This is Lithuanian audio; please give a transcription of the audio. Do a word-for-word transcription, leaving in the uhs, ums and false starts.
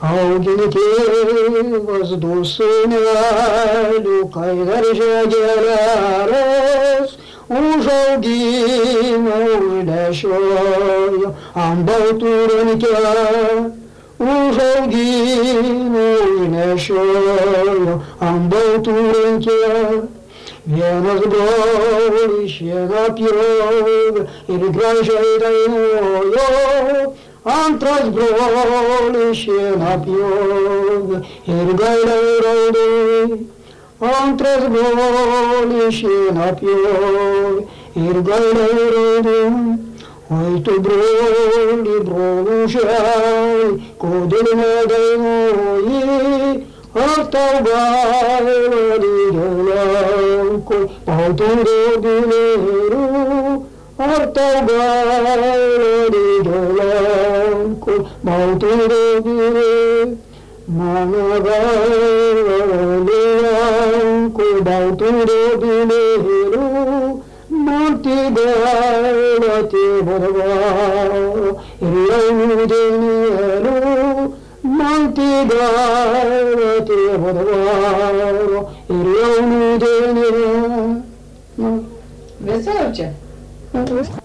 Auginti vazdusunelių, kai daržė gėleros, užaugino, užnešiojo ant baltų rankę, užaugino, užnešiojo ant baltų rankę. Vienas brolis šieną pjovė ir gražiai dainuojo, antras brolis šieną pjovė ir gailiai raudojo. Antras brolis šieną pjovė ir gailiai raudojo. Oi tu broli, brolužiai, kodėl nedainuoji? Ar tau gaila didžio laukoj baltų drobinėlių? Ar tau gaila didžio laukoj baltų drobinėlių? Mano gaila laukoj baltų drobinėlių, man tik gaila tėvo dvaro ir jaunų dienėlių. Man tik gaila tėvo dvaro ir jaunų dienėlių. Весело čia?